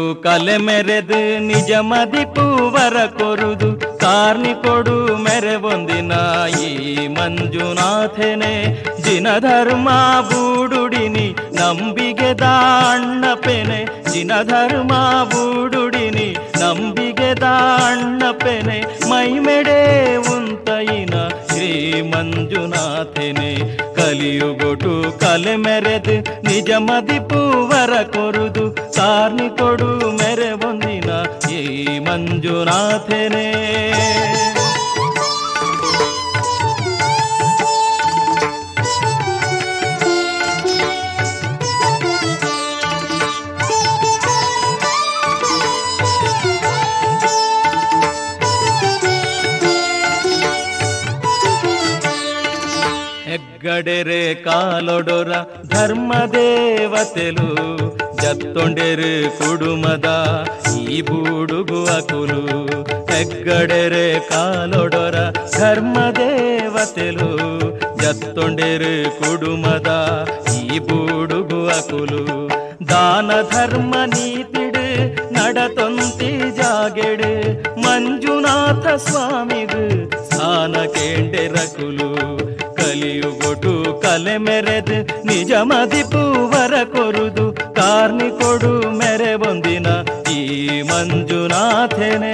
ಕಲೆ ಮೆರೆದು ನಿಜ ಮದಿಪು ವರ ಕೊರುದು ಕಾರ್ನಿಕೊಡು ಮೆರೆ ಒಂದಿನ ಈ ಮಂಜುನಾಥನೆ ಜಿನ ಧರ್ಮ ಬೂಡುಡಿನಿ ನಂಬಿಗೆ ದಾಣ್ಣಪೆನೆ ಜಿನ ಧರ್ಮ ಬೂಡುಡಿನಿ ನಂಬಿಗೆ ದಾಣ್ಣಪೆನೆ ಮೈಮೆಡೆ ಉಂತೈನ ಶ್ರೀ ಮಂಜುನಾಥನೆ ಕಲಿಯುಗೊಟು ಕಲೆ ಮೆರೆದು ನಿಜ ಮದಿಪು ವರ ಕೊರುದು ಕಾರ್ನಿಕೊಡು ಮೆರೆ ಒಂದಿನ ಈ ಮಂಜುನಾಥನೆ ಹೆಗ್ಗಡೆರೆ ಕಾಲೊಡೊರ ಧರ್ಮದೇವತೆಲು ಜತ್ತೊಂಡೆರು ಕುಡುಮದ ಈ ಬೂಡುಗು ಅಕುಲು ಹೆಗ್ಗಡೆರೆ ಕಾಲೊಡೊರ ಧರ್ಮದೇವತೆಲು ಜತ್ತೊಂಡೆರು ಕುಡುಮದ ಈ ಬೂಡುಗು ಅಕುಲು ದಾನ ಧರ್ಮ ನೀತಿಡು ನಡತೊಂತಿ ಜಾಗೆಡು ಮಂಜುನಾಥ ಸ್ವಾಮಿಗು ಸ್ಥಾನ ಕೇಂಡೆರಕುಲು ಕಲಿಯುಗೊಟು ಕಲೆ ಮೆರೆದು ನಿಜ ಮದಿಪು ವರ ಕೊರುದು ಕಾರ್ನಿಕೊಡು ಮೆರೆ ಒಂದಿನ ಈ ಮಂಜುನಾಥನೆ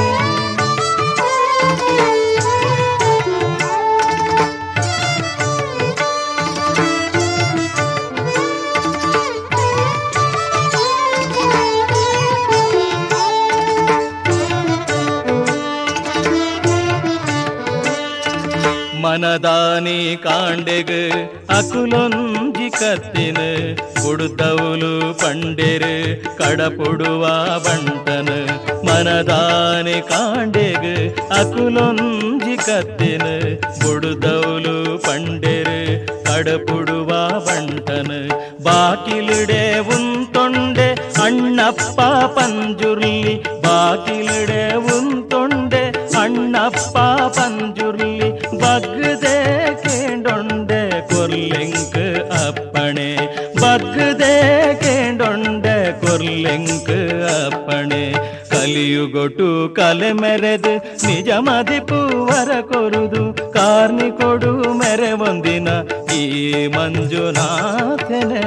ಮನದಾನಿ ಕಾಂಡೆಗ್ ಅಕುಲೊಂಜಿ ಕತ್ತಿನ ಕೊಡುತ್ತವುಲು ಪಂಡೆರು ಕಡಪೊಡುವ ಬಂಟನ ಮನದಾನಿ ಕಾಂಡೆಗ್ ಅಕುಲೊಂಜಿ ಕತ್ತಿನ ಕೊಡುತ್ತವುಲು ಪಂಡೆರು ಕಡಪೊಡುವ ಬಂಟನ ಬಾಕಿಲಿಡೆ ಉಂತೊಂಡೆ ಅಣ್ಣಪ್ಪ ಪಂಜುರ್ಲಿ ಬಾಕಿಲಿಡೆ ಉಂತೊಂಡೆ ಅಣ್ಣಪ್ಪ ಪಂಜುರ್ಲಿ ಬಗ್ಗದೆ ಕೇಂಡೊಂಡೆ ಕೊರ್ಲೆಂಕ್ ಅಪ್ಪಣೆ ಬಗ್ಗದೆ ಕೇಂಡೊಂಡೆ ಕೊರ್ಲೆಂಕ್ ಅಪ್ಪಣೆ ಕಲಿಯುಗೊಟು ಕಲೆ ಮೆರೆದು ನಿಜ ಮದಿಪು ವರ ಕೊರುದು ಕಾರ್ನಿಕೊಡು ಮೆರೆ ಒಂದಿನ ಈ ಮಂಜುನಾಥನೆ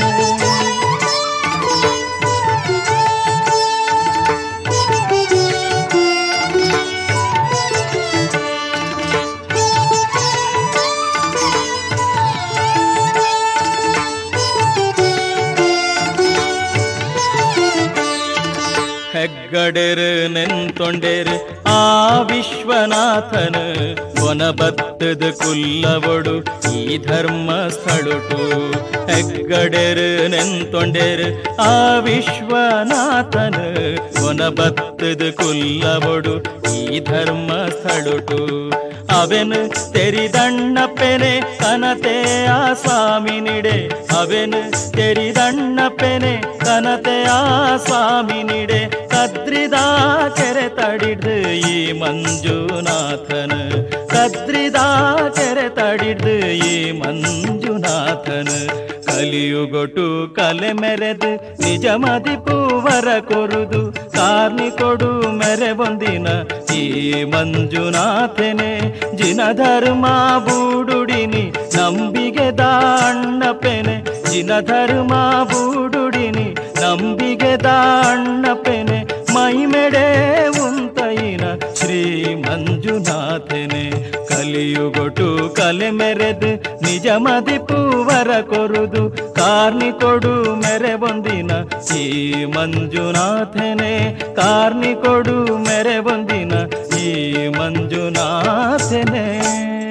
ಹೆಗ್ಗಡೆರು ನೆಂತೊಂಡೆರು ಆ ವಿಶ್ವನಾಥನ ಕೊನಬತ್ತದ ಕುಲ್ಲವೊಡು ಈ ಧರ್ಮ ಸ್ಥಳುಟು ಹೆಗ್ಗಡೆರು ನೆಂತೊಂಡೆರು ಆ ವಿಶ್ವನಾಥನ ಕೊನಬತ್ತದ ಕುಲ್ಲವೊಡು ಈ ಧರ್ಮ ಸ್ಥಳುಟು ಅವೆನು ತೆರಿದಣ್ಣಪ್ಪೆನೆ ಕನತೆ ಆ ಸ್ವಾಮಿ ನಿಡೆ ಅವೆನು ತೆರಿದಣ್ಣಪ್ಪೆನೆ ಕನತೆ ಆ ಸ್ವಾಮಿ ನಿಡೆ ಕದ್ರಿದ ಕೆರೆ ತಡಿಡ್ದು ಈ ಮಂಜುನಾಥನ ಕದ್ರಿದ ಕೆರೆ ತಡಿಡ್ದು ಈ ಮಂಜುನಾಥನ ಕಲಿಯುಗೊಟು ಕಲೆ ಮೆರೆದು ನಿಜ ಮದಿಪು ವರ ಕೊರುದು ಕಾರ್ನಿಕೊಡು ಮೆರೆ ಒಂದಿನ ಈ ಮಂಜುನಾಥನೆ ಜಿನ ಧರ್ಮ ಬೂಡುಡಿನಿ ನಂಬಿಗೆ ದಾಣ್ಣಪೆನೆ ಜಿನ ಧರ್ಮ ಬೂಡುಡಿನಿ ನಂಬಿಗೆ ದಾಣ್ಣಪೆನೆ ಮೈಮೆಡೆ ಉಂತೈನ ಶ್ರೀ ಮಂಜುನಾಥನೆ ಕಲಿಯುಗೊಟು ಕಲೆ ಮೆರೆದು ನಿಜ ಮದಿಪು ವರ ಕೊರುದು ಕಾರ್ನಿಕೊಡು ಮೆರೆ ಒಂದಿನ ಈ ಮಂಜುನಾಥನೆ ಕಾರ್ನಿಕೊಡು ಮೆರೆ ಒಂದಿನ ಈ ಮಂಜುನಾಥನೆ